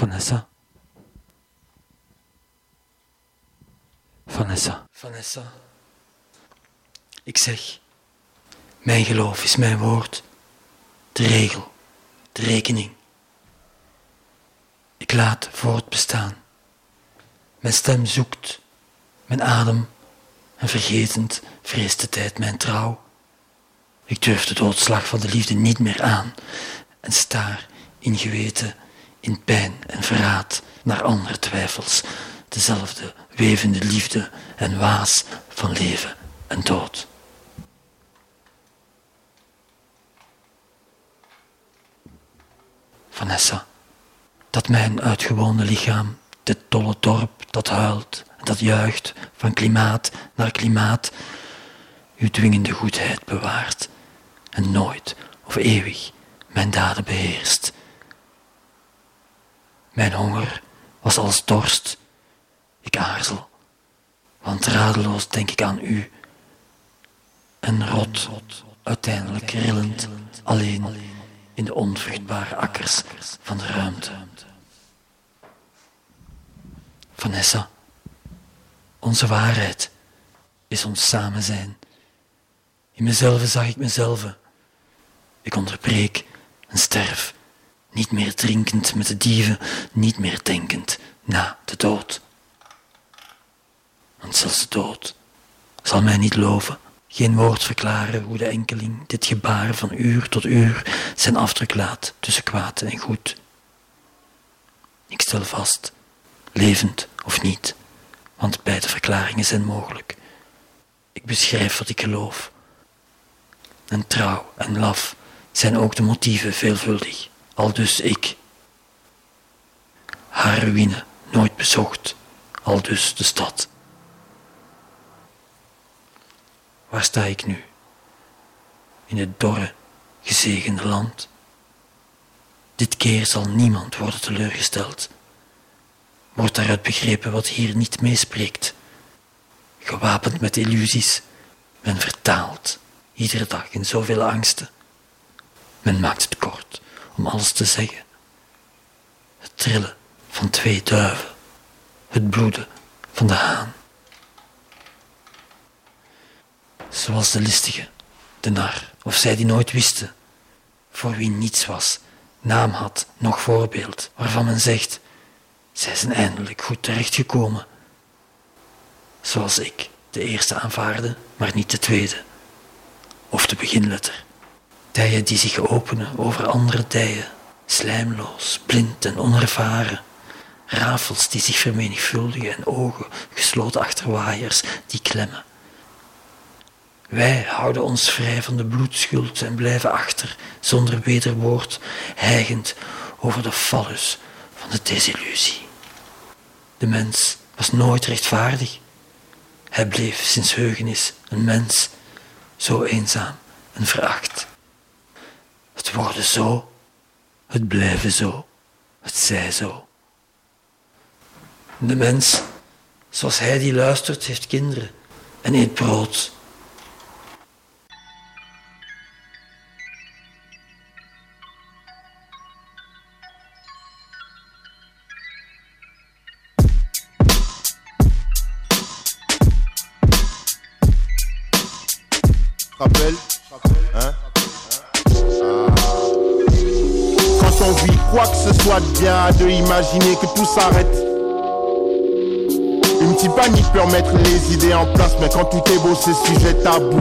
Vanessa. Vanessa. Vanessa. Ik zeg, mijn geloof is mijn woord, de regel, de rekening. Ik laat voortbestaan. Mijn stem zoekt, mijn adem, en vergetend vreest de tijd mijn trouw. Ik durf de doodslag van de liefde niet meer aan en staar in geweten, in pijn en verraad naar andere twijfels, dezelfde wevende liefde en waas van leven en dood. Vanessa, dat mijn uitgewoonde lichaam, dit dolle dorp dat huilt en dat juicht van klimaat naar klimaat, uw dwingende goedheid bewaart en nooit of eeuwig mijn daden beheerst. Mijn honger was als dorst, ik aarzel, want radeloos denk ik aan u en rot, uiteindelijk rillend, alleen in de onvruchtbare akkers van de ruimte. Vanessa, onze waarheid is ons samen zijn. In mezelf zag ik mezelf. Ik onderbreek en sterf, niet meer drinkend met de dieven, niet meer denkend na de dood. Want zelfs de dood zal mij niet loven, geen woord verklaren hoe de enkeling dit gebaar van uur tot uur zijn afdruk laat tussen kwaad en goed. Ik stel vast, levend of niet, want beide verklaringen zijn mogelijk. Ik beschrijf wat ik geloof. En trouw en laf zijn ook de motieven veelvuldig, aldus ik. Haar ruïne nooit bezocht, aldus de stad. Waar sta ik nu? In het dorre, gezegende land. Dit keer zal niemand worden teleurgesteld. Wordt daaruit begrepen wat hier niet meespreekt. Gewapend met illusies, men vertaalt, iedere dag in zoveel angsten. Men maakt het kort om alles te zeggen. Het trillen van 2 duiven, het bloeden van de haan. Zoals de listige, de nar, of zij die nooit wisten, voor wie niets was, naam had, nog voorbeeld, waarvan men zegt, zij zijn eindelijk goed terechtgekomen. Zoals ik de eerste aanvaarde, maar niet de tweede, of de beginletter. Dijen die zich openen over andere dijen, slijmloos, blind en onervaren. Rafels die zich vermenigvuldigen en ogen gesloten achter waaiers die klemmen. Wij houden ons vrij van de bloedschuld en blijven achter, zonder wederwoord, hijgend over de fallus van de desillusie. De mens was nooit rechtvaardig. Hij bleef sinds heugenis een mens, zo eenzaam en veracht. Het worden zo, het blijven zo, het zij zo. De mens, zoals hij die luistert, heeft kinderen en eet brood. Rappel, hein? Quand on vit quoi que ce soit de bien, de imaginer que tout s'arrête. Une petite panique peut remettre les idées en place, mais quand tout est beau, c'est sujet tabou.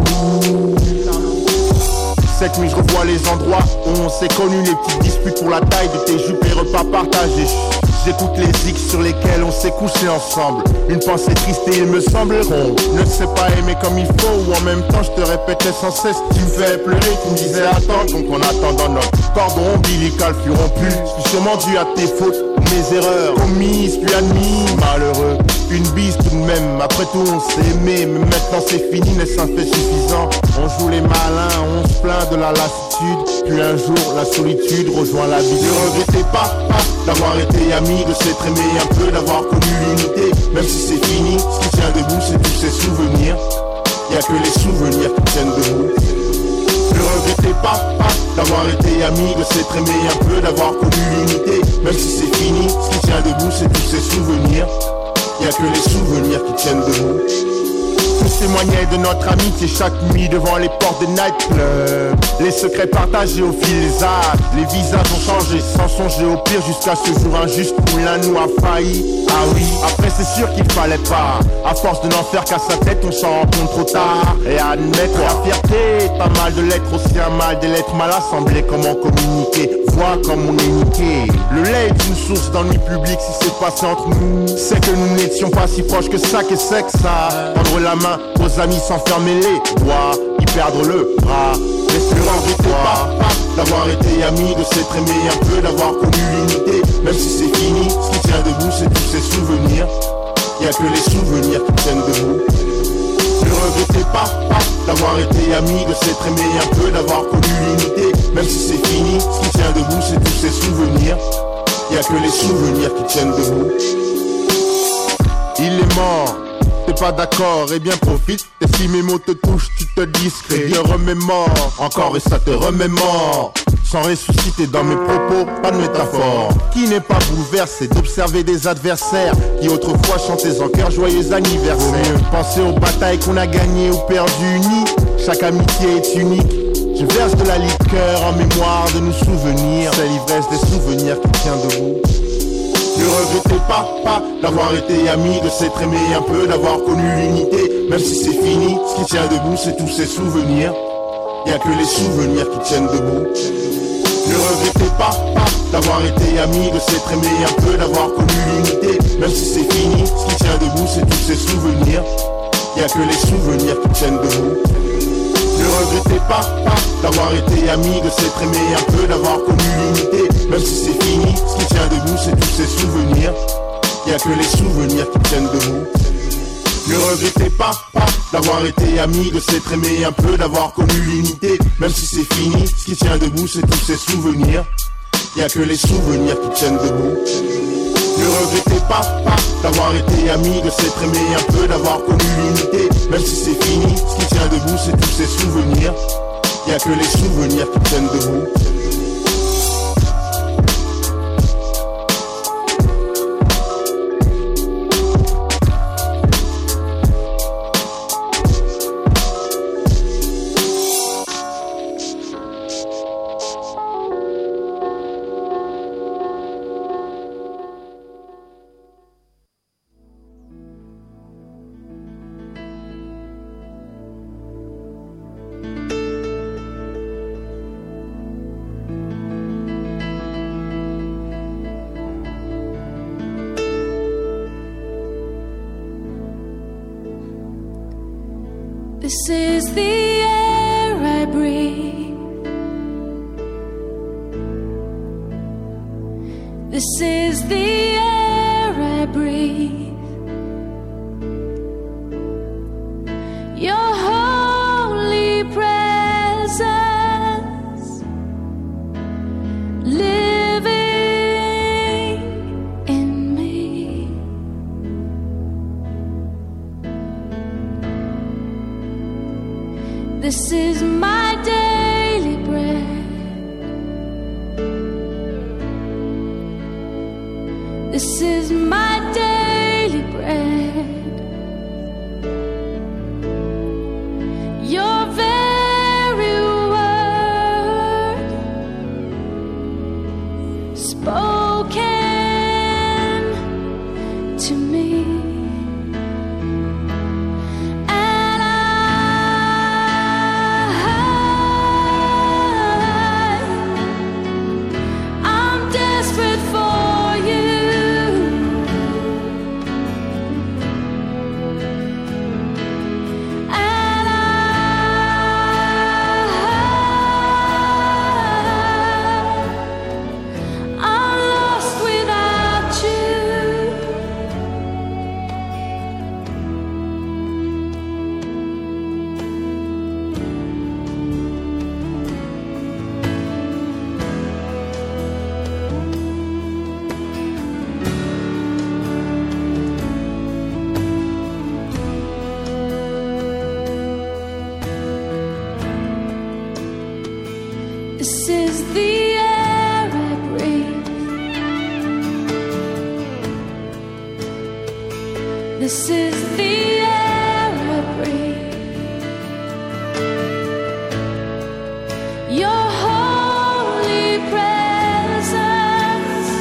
Cette nuit, je revois les endroits où on s'est connus, les petites disputes pour la taille de tes jupes et repas partagés. J'écoute les X sur lesquels on s'est couché ensemble. Une pensée triste et il me semble qu'on ne sait pas aimer comme il faut. Ou en même temps je te répétais sans cesse, tu me fais pleurer, tu me disais attends. Donc en attendant notre cordon ombilical fut rompu. Je suis sûrement dû à tes fautes, mes erreurs commises puis admis. Malheureux, une bise tout de même. Après tout on s'est aimé, mais maintenant c'est fini, mais ça fait suffisant. On joue les malins, on se plaint de la lassitude. Puis un jour la solitude rejoint la vie. Ne regrettez pas d'avoir été amis, de s'être aimé un peu, d'avoir connu l'unité. Même si c'est fini, ce qui tient debout c'est tous ces souvenirs. Y'a que les souvenirs qui tiennent debout. Ne regrettez pas d'avoir été amis, de s'être aimé un peu, d'avoir connu l'unité. Même si c'est fini, ce qui tient debout c'est tous ces souvenirs. Y'a que les souvenirs qui tiennent debout. Tous témoignaient de notre amitié chaque nuit devant les portes des nightclubs. Les secrets partagés au fil des âges. Les visages ont changé sans songer au pire jusqu'à ce jour injuste où l'un nous a failli. Ah oui, après c'est sûr qu'il fallait pas. À force de n'en faire qu'à sa tête, on s'en rend compte trop tard. Et à admettre la fierté, pas mal de lettres aussi un mal, des lettres mal assemblées. Comment communiquer, voir comme on est niqué. Le lait est une source d'ennui public si c'est passé entre nous. C'est que nous n'étions pas si proches que ça, qu'est-ce que ça. Prendre la main aux amis sans fermer les doigts, y perdre le bras. Ne regrettez pas d'avoir été amis, de s'être aimé un peu, d'avoir connu l'unité. Même si c'est fini, ce qui tient debout c'est tous ces souvenirs. Y'a que les souvenirs qui tiennent debout. Ne regrettez pas d'avoir été amis, de s'être aimé un peu, d'avoir connu l'unité. Même si c'est fini, ce qui tient debout c'est tous ces souvenirs. Y'a que les souvenirs qui tiennent debout. Il est mort. T'es pas d'accord, eh bien profite. Et si mes mots te touchent, tu te discrètes. Je remémore, encore et ça te remémore. Sans ressusciter dans mes propos, pas de métaphore. Qui n'est pas bouleversé d'observer des adversaires qui autrefois chantaient en cœur joyeux anniversaire. Vaut mieux penser aux batailles qu'on a gagnées ou perdues unis. Chaque amitié est unique. Je verse de la liqueur en mémoire de nos souvenirs. C'est l'ivresse des souvenirs qui tient debout. Ne regrettez pas d'avoir été amis, de s'être aimé un peu, d'avoir connu l'unité. Même si c'est fini, ce qui tient debout c'est tous ces souvenirs. Y'a que les souvenirs qui tiennent debout. Ne regrettez pas d'avoir été amis, de s'être aimé un peu, d'avoir connu l'unité. Même si c'est fini, ce qui tient debout c'est tous ces souvenirs. Y'a que les souvenirs qui tiennent debout. Ne regrettez pas d'avoir été amis, de s'être aimé un peu, d'avoir connu l'unité. Même si c'est fini, ce qui tient debout c'est tous ces souvenirs. Y'a que les souvenirs qui tiennent debout. Ne regrettez pas d'avoir été amis, de s'être aimé un peu, d'avoir connu l'unité. Même si c'est fini, ce qui tient debout c'est tous ces souvenirs. Y'a que les souvenirs qui tiennent debout. Ne regrettez pas d'avoir été amis, de s'être aimé un peu, d'avoir connu l'unité. Même si c'est fini, ce qui tient debout c'est tous ces souvenirs. Y'a que les souvenirs qui tiennent debout. This is the air I breathe. This is the air I breathe. Your holy presence living in me. This is my daily bread. This is my daily bread. Your very word spoken to me. This is the air I breathe. Your holy presence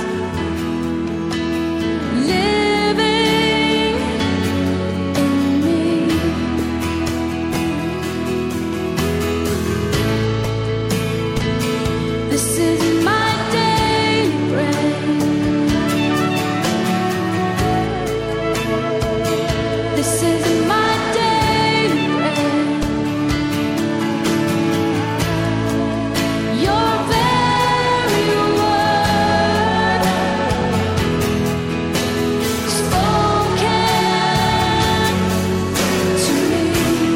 living in me. This is my daily bread. This is my daily bread. Your very word spoken to me,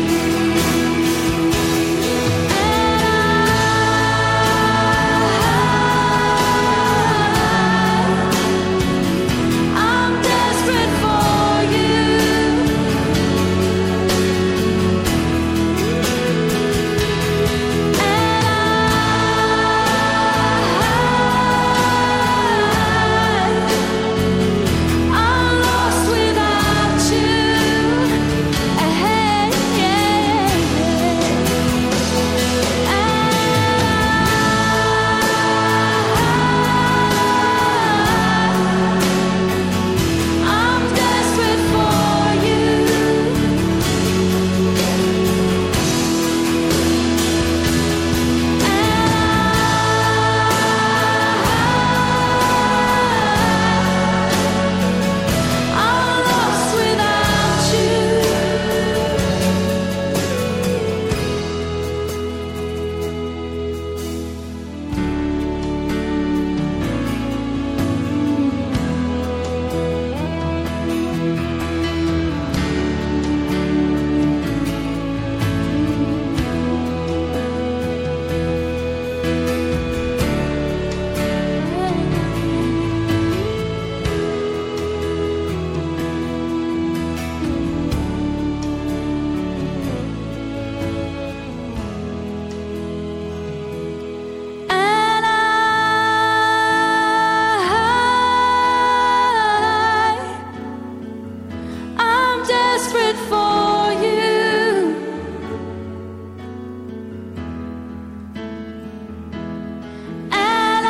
and I'm desperate for you. I'm lost without you. I'm desperate for you. I'm lost without you. And I'm desperate for you. And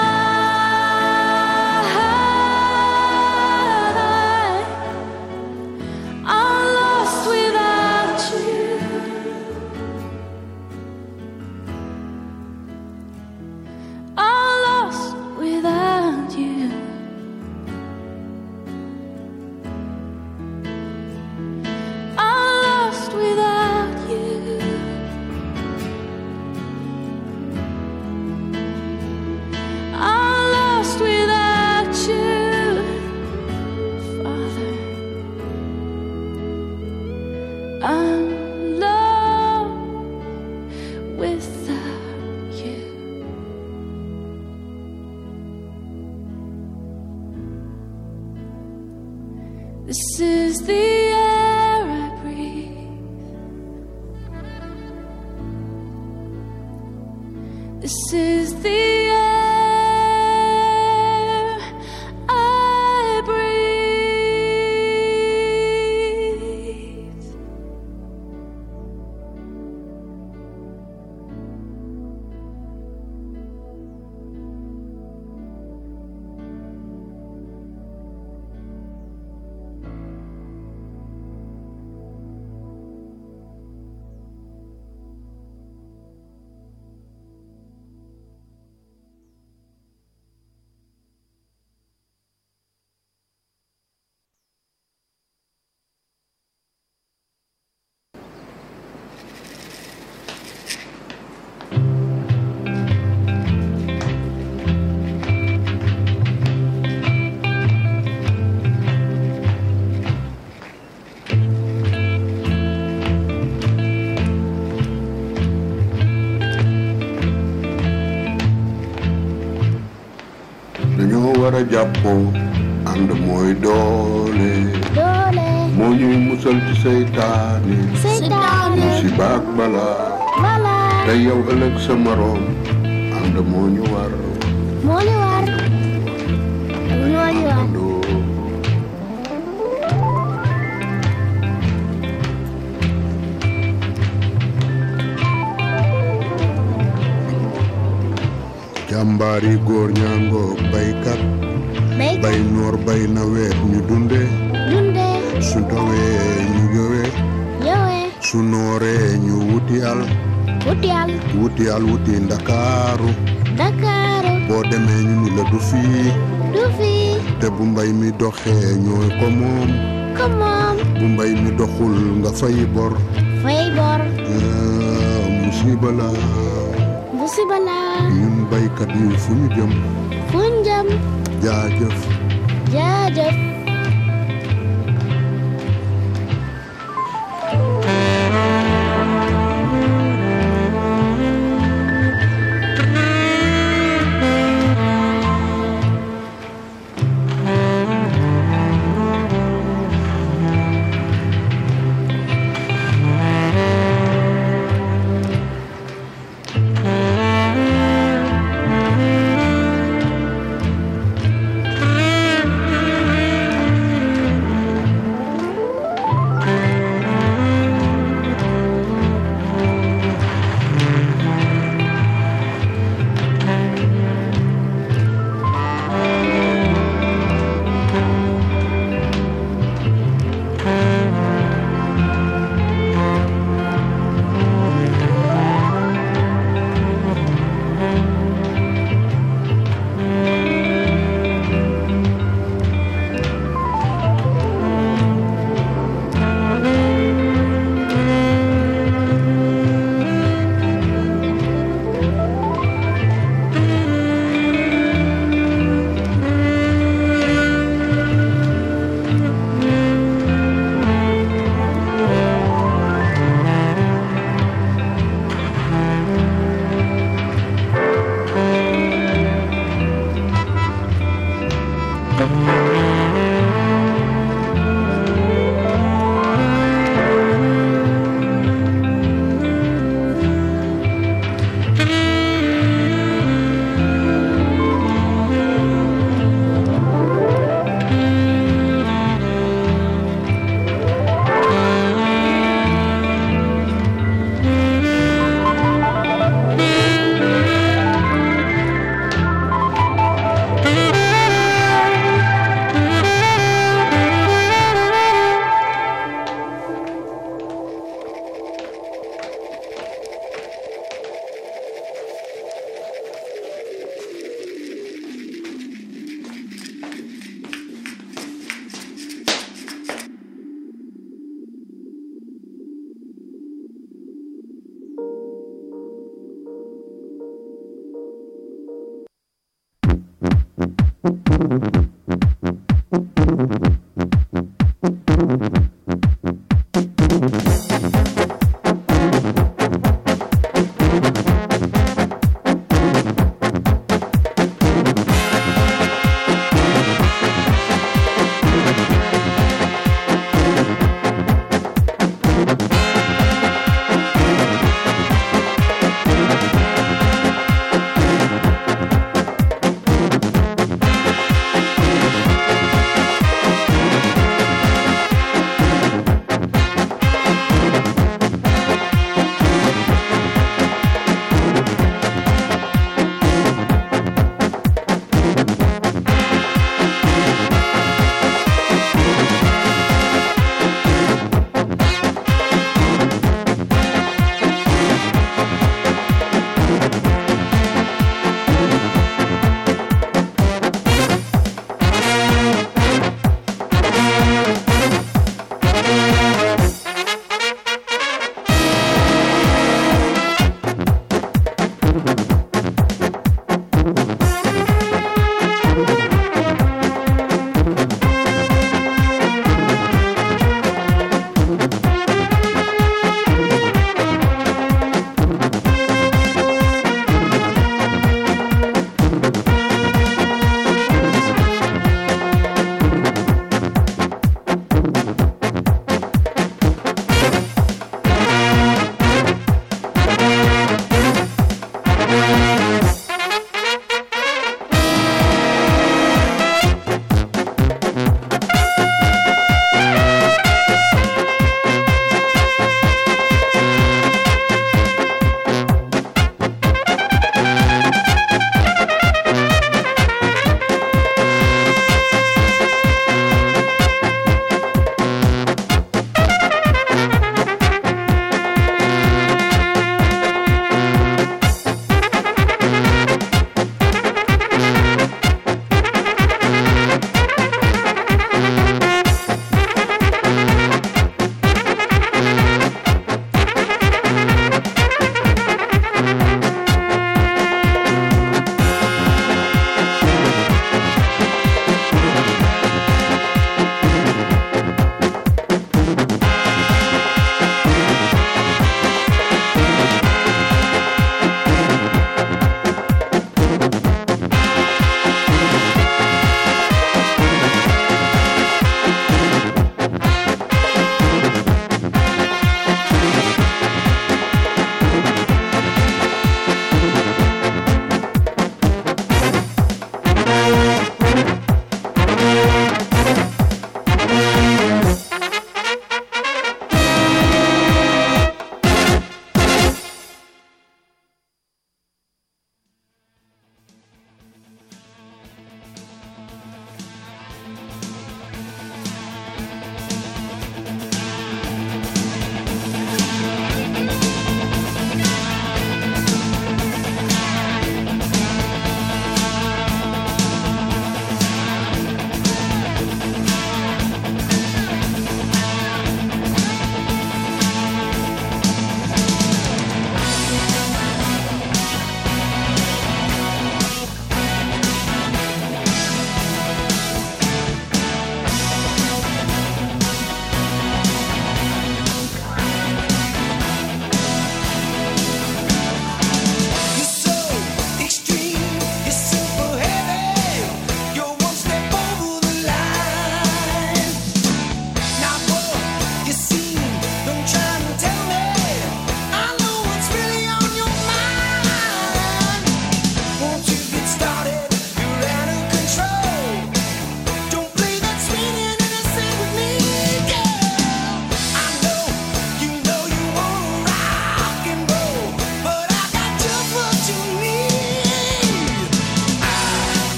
I'm lost without you. I'm lost without you. I'm lost without you. I'm lost without you, Father. I'm lost without you. This is the air I breathe. This is the air I breathe. dañoo war a jàppoo ànd mooy doole moo ñuy musal ci seytaane musiba ak balaa te yow ëllëg sa moroom ànd moo ñu war àndoo jàmbaari góor ñaangoog baykat bay noor bay nawet ñu dunde su tawee ñu jowe su nooree ñu wuti al wuti Ndakaaru boo demee ñu ni la du fii te bu mbay mi doxee ñooy ko moom bu mbay mi doxul nga fay bor musiba la ñun baykat yi fu ñu jëm jaajëf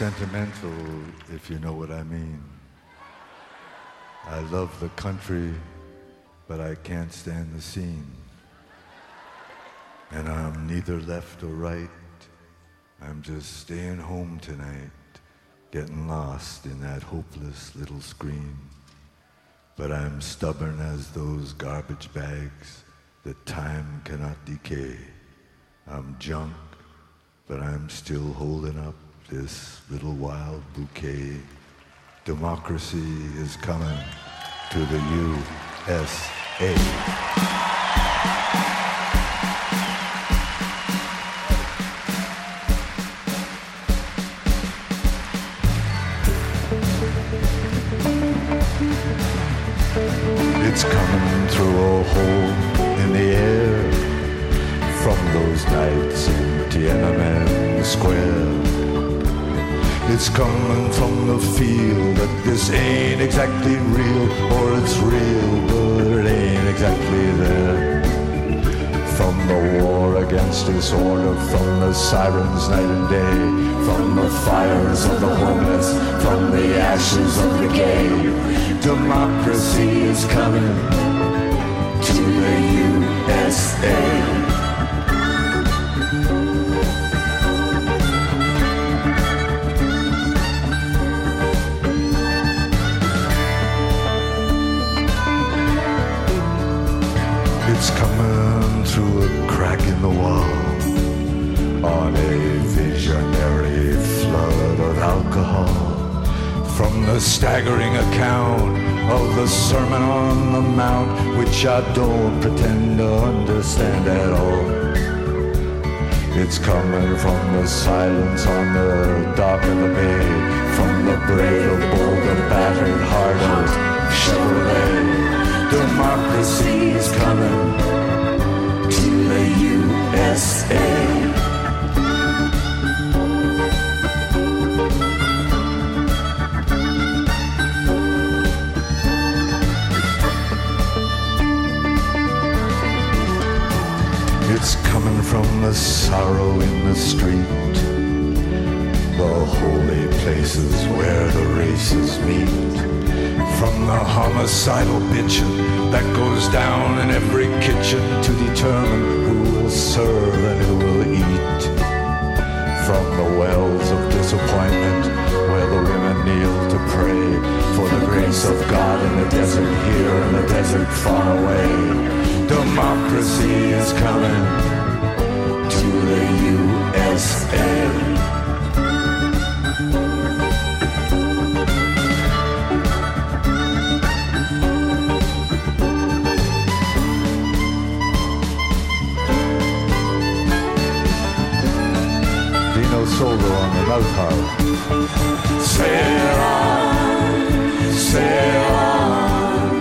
sentimental, if you know what I mean. I love the country, but I can't stand the scene. And I'm neither left or right. I'm just staying home tonight, getting lost in that hopeless little screen. But I'm stubborn as those garbage bags that time cannot decay. I'm junk, but I'm still holding up this little wild bouquet. Democracy is coming to the USA. It's coming through a hole in the air from those nights in Tiananmen Square. It's coming from the feel that this ain't exactly real, or it's real but it ain't exactly there. From the war against disorder, from the sirens night and day, from the fires of the homeless, from the ashes of the gay. Democracy is coming to the USA. It's coming through a crack in the wall on a visionary flood of alcohol. From the staggering account of the Sermon on the Mount, which I don't pretend to understand at all. It's coming from the silence on the dock of the bay, from the brave of bold and battered heart of Chevrolet. Democracy is coming to the USA. It's coming from the sorrow in the street, the holy places where the races meet. From the homicidal bitching that goes down in every kitchen to determine who will serve and who will eat. From the wells of disappointment where the women kneel to pray for the grace of God in the desert here and the desert far away. Democracy is coming to the USA. Solo on the mouth harp. Sail on,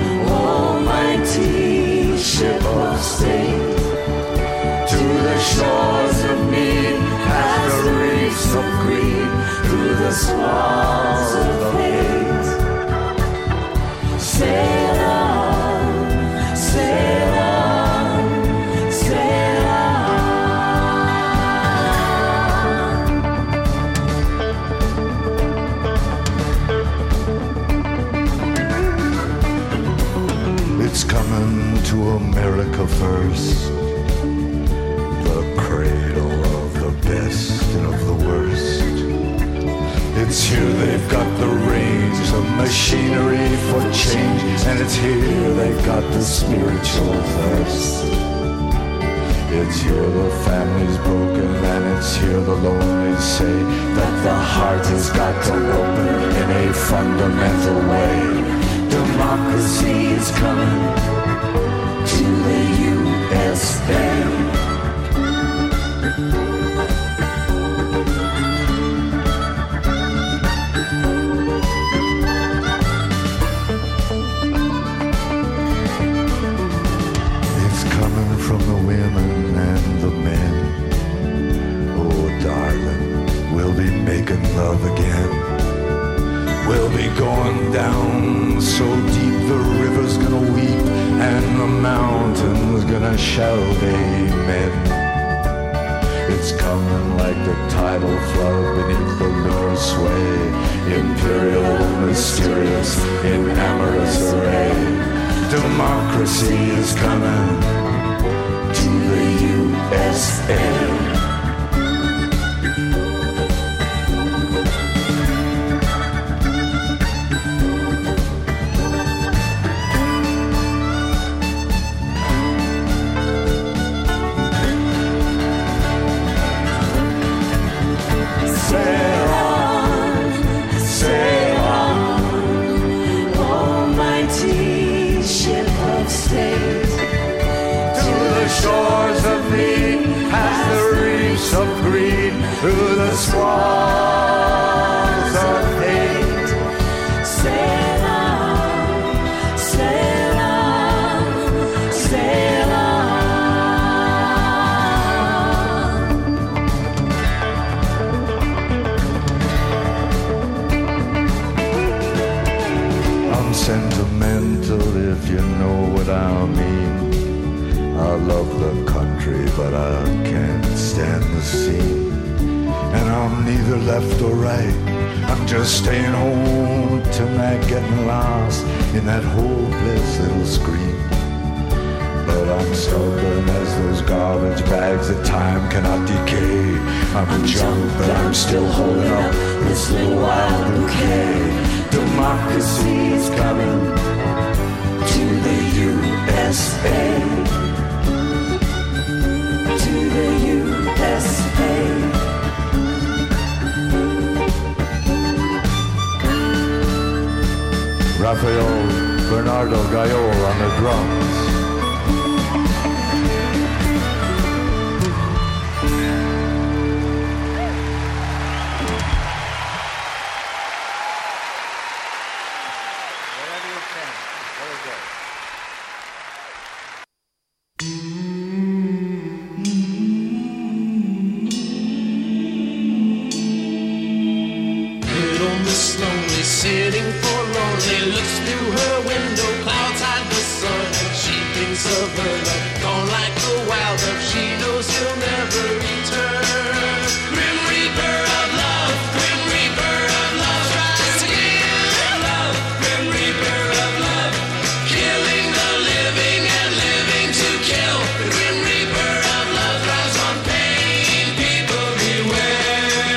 almighty ship of state, to the shores of need, past the reefs of greed, through the swells of hate. Sail on, sail on, sail on. It's coming to America first, the cradle of the best and of the worst. It's here they've got the range of machinery for change, and it's here they've got the spiritual thirst. It's here the family's broken, and it's here the lonely say that the heart has got to open in a fundamental way. Democracy is coming to the USA. It's coming from the women and the men. Oh, darling, we'll be making love again. We'll be going down so deep the river's gonna weep and the mountain's gonna shout amen. It's coming like the tidal flood beneath the lunar sway, imperial, mysterious, in amorous array. Democracy is coming to the USA. Through the swans of hate, sail on, sail on, sail on. I'm sentimental if you know what I mean. I love the country, but I can't stand the scene. And I'm neither left or right. I'm just staying home tonight, getting lost in that hopeless little screen. But I'm stubborn as those garbage bags that time cannot decay. I'm a junk, but I'm still holding up this little wild bouquet. Democracy is coming to the USA. To the USA. Rafael Bernardo Gayol on the drums. Whatever you can. Very good. Little Miss Lonely, sitting forlorn, looks through her window, clouds hide the sun. She thinks of her love, gone like a wild dove. She knows he'll never return. Grim Reaper of love, Grim Reaper of love, rise again. Love, Grim Reaper of love, killing the living and living to kill. The Grim Reaper of love thrives on pain. People beware.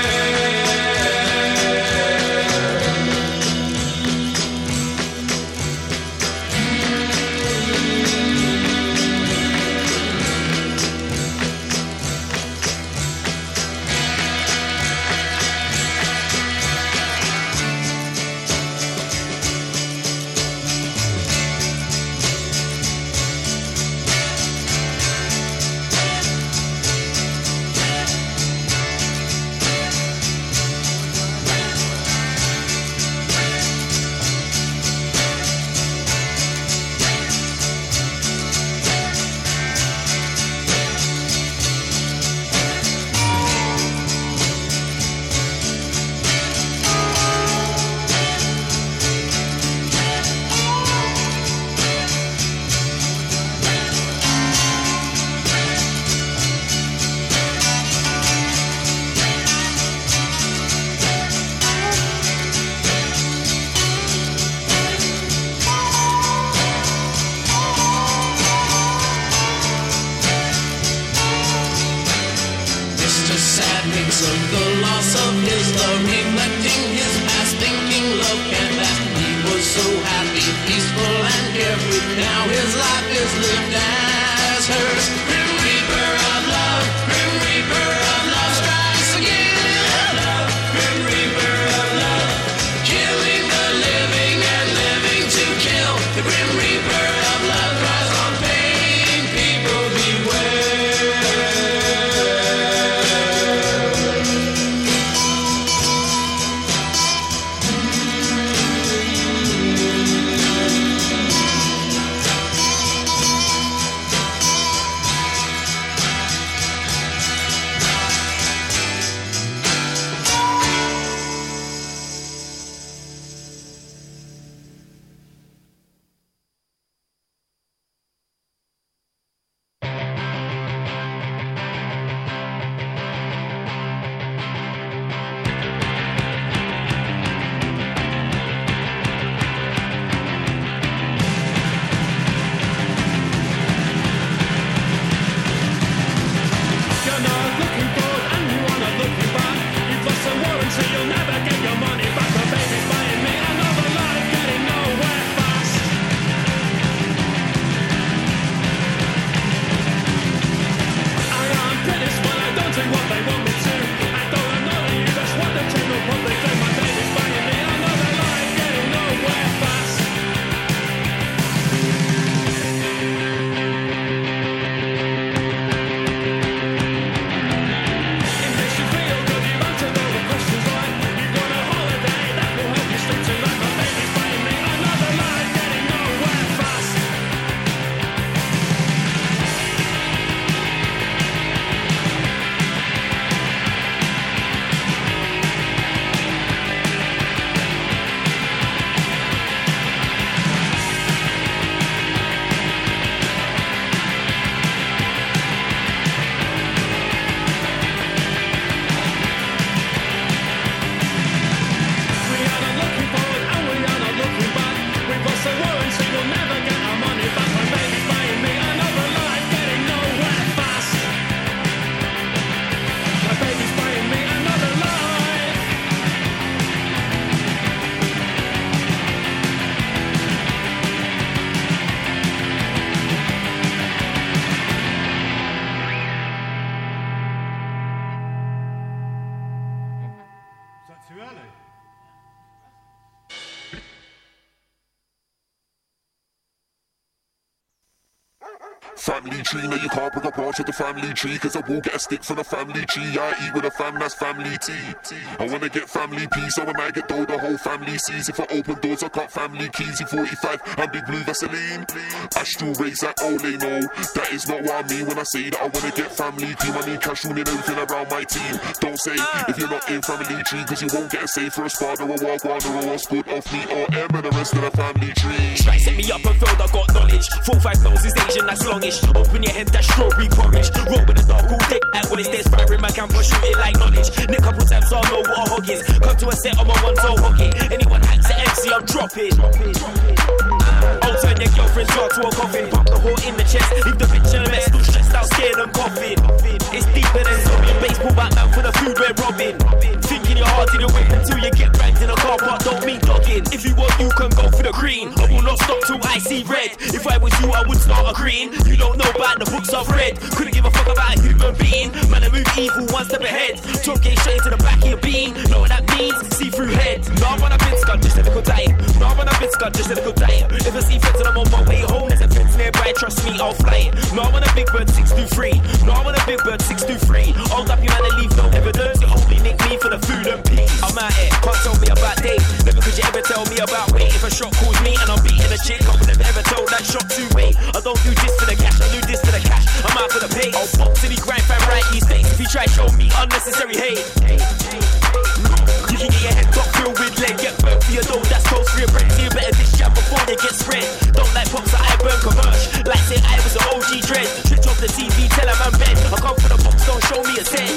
Sadness of the loss of his love, neglecting his past, thinking love can't last. He was so happy, peaceful and carefree. Now his life is lived as hers. Grim Reaper of love, Grim Reaper of love, strikes again. Love, Grim Reaper of love, killing the living and living to kill. The Grim Reaper of love thrives on pain. People beware. Family tree, no you can't pick a branch of the family tree, cause I will get a stick from the family tree. I eat with a fam, that's family tea. I wanna get family peace, so when I get dough, the whole family sees. If I open doors, I got family keys. E45 and big blue Vaseline. Astral rays like oh they know. That is not what I mean when I say that I wanna get family cream. I mean cash ruling everything around my team. Don't say if you're not in family tree, cause you won't get a say for a spot or a walk on or a what's good off me or M and the rest of the family tree. Try set me up and failed, I got knowledge. 4-5 nose is Asian, that's longish. Open your head, that's strawberry porridge. Roll with the dark all day at Willis, there's fire in my camp, but shoot it like knowledge. Nick couple times, so I know what a hog is. Come to a set on my one, so hockey. Anyone hacks at MC, I'm dropping. I'll turn your girlfriend's door to a coffin. Pump the whore in the chest, leave the bitch in a mess. Still stressed out, scared and coughing. It's deeper than zombie. Baseball bat man for the food we're robbing. Thinking you're hard to the whip until you get ranked in a car park, don't mean dogging. If you want, you can go for the green. I will not stop till I see red. If I was you, I would start agreeing. You don't know about the books I've read. Couldn't give a fuck about a human being. Man, I move evil one step ahead. Talk game straight into the back of your bean. Know what that means? See through head. Now I'm on a bit scud, just a little diet. Now I'm on a bit scud, just a little diet. If I see friends and I'm on my way home, there's a fence nearby, trust me, I'll fly it. Now I'm on a big bird 623. Now I'm on a big bird 623. Hold up your man and leave no evidence. You only nick me for the food and peace. I'm out here, can't tell me about Dave. Never could you ever tell me about weight. If a shot calls me and I'm beating a chick, I would have ever told that shot to wait. I don't do this for the cash, I do this for the cash. I'm out for the pay. I'll box till he grind fan right in his face. If he try show me unnecessary hate. You can get your head top filled with lead. Get burnt for your dough, that's close for your brain. So you better dish jam before they get spread. Don't like pops that I burn commercial. Like say I was an OG dread. Switch off the TV, tell him I'm bed. I come for the box, don't show me a set.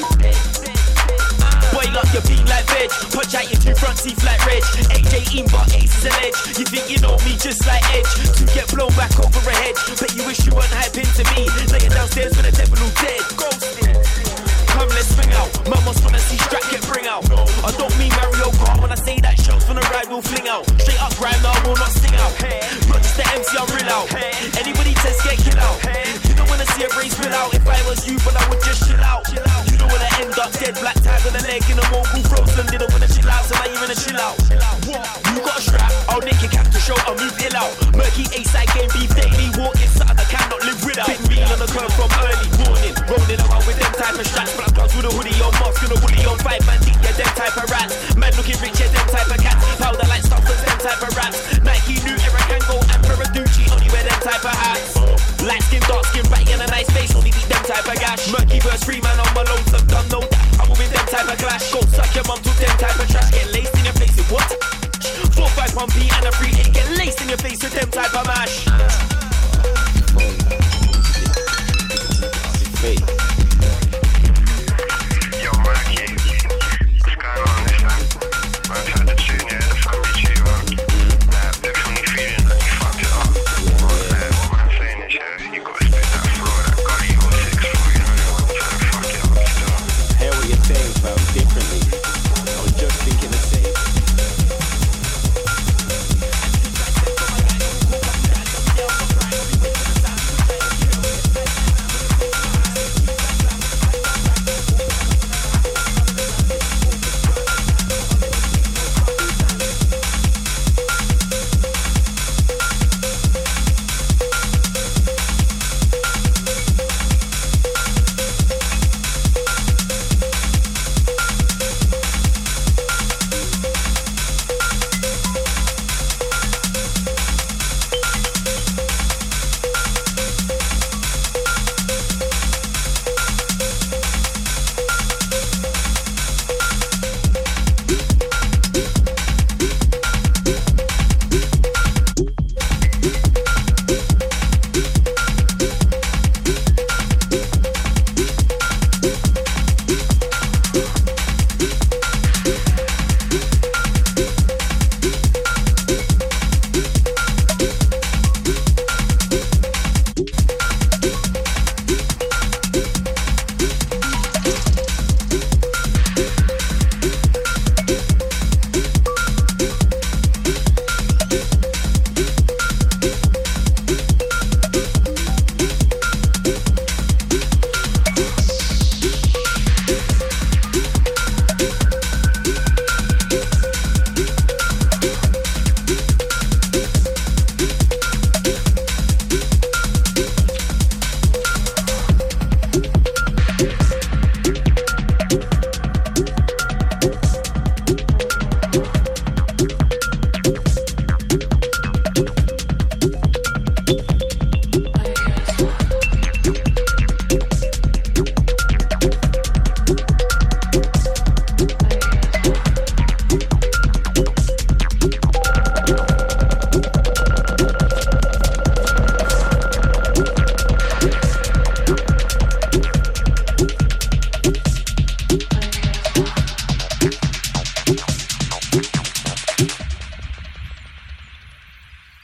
Boil up your bean like veg. Punch out your two front teeth like Reg. AJ Eam but Ace is an edge. You think you know me just like Edge. To get blown back over a hedge. Bet you wish you weren't hype into me. Laying downstairs for the devil who dead. Ghosted. Come let's swing out. Man must wanna see strap get bring out. I don't mean Mario Kart when I say that shows from the ride will fling out. Straight up grind, I will not sing out. Not just the MC, I'm real out. Anybody test get kill out. You don't wanna see a race spill out. If I was you, but I would just chill out. You don't wanna end up dead, black tag on the leg in a mogul frozen. They don't wanna chill out, so now you're in a chill out. You got a strap, I'll make your cap to show, I'll move ill out. Murky A-side game beef daily, walking something I cannot live without. Big meal on the curve from early morning, rolling around with them type of straps. Black gloves with a hoodie on, mask and a woolly on, 5 man deep, yeah, them type of rats. Man looking rich, yeah, them type of cats. Powder like stuff, that's them type of rats. Nike, New Era, Kango, and Ferraducci, only wear them type of hats. Light skin, dark skin, bright in a nice face, only beat them type of gash. Murky verse, free man on my lonesome, don't know that. I'm with them type of clash. Go suck your mum to them type of trash. Get laced in your face with what? 4-5 pumpy and a 3-8. Get laced in your face with them type of mash. Yo, Murky, what's going on this time? I've had the tune, yeah, the family tune, man. They're funny feeling that you fucked it up. What I'm saying is, yeah, you gotta spit that floor, that gully or 6 floor, you know, I'm trying to fuck it up still. Hear what you're saying, fam, differently. I was just thinking the same.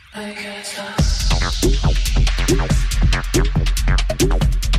I can't stop.